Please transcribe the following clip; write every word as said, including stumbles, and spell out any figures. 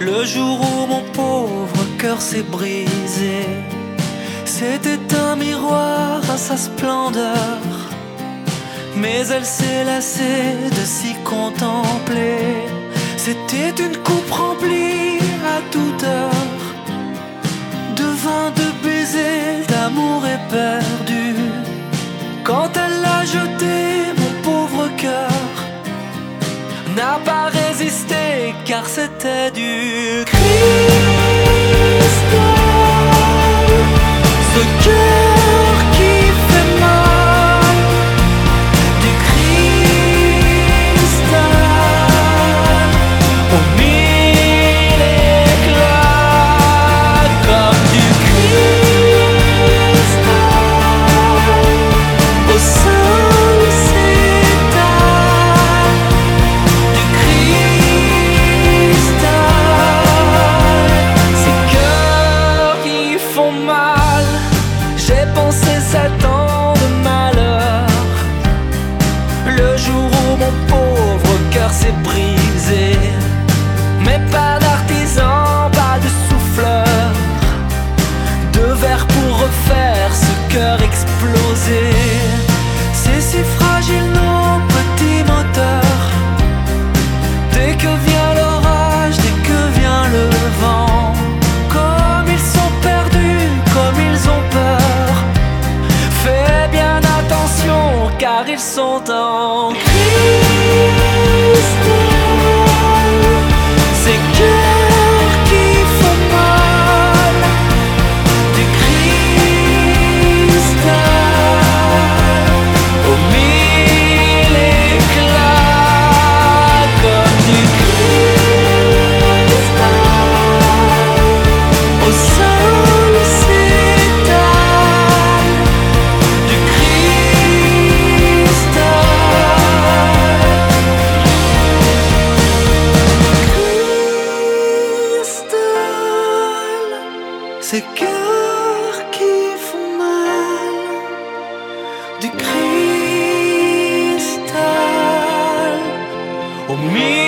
Le jour où mon pauvre cœur s'est brisé, c'était un miroir à sa splendeur, mais elle s'est lassée de s'y contempler. C'était une coupe remplie à toute heure de vin, de baisers, d'amour éperdu. Quand elle l'a jeté, mon pauvre cœur n'a pas résisté, car c'était du cristal. Ce cœur qui fait mal, du cristal aux mille éclats, comme du cristal au sol s'étale, du cristal. Ces cœurs qui font mal, j'ai pensé sept ans de malheur, le jour où mon pauvre cœur s'est brisé. Mais pas d'artisan, pas de souffleur, de verre pour refaire ce cœur explosé. C'est si fragile nos petits moteurs. Dès que vient l'orage, dès que vient le vent, comme ils sont perdus, comme ils ont peur. Fais bien attention, car ils sont en cristal. Ces cœurs qui font mal, du cristal aux mille éclats, comme du cristal au sol s'étale, du cristal. Cristal, ces cœurs qui font mal, du cristal au milieu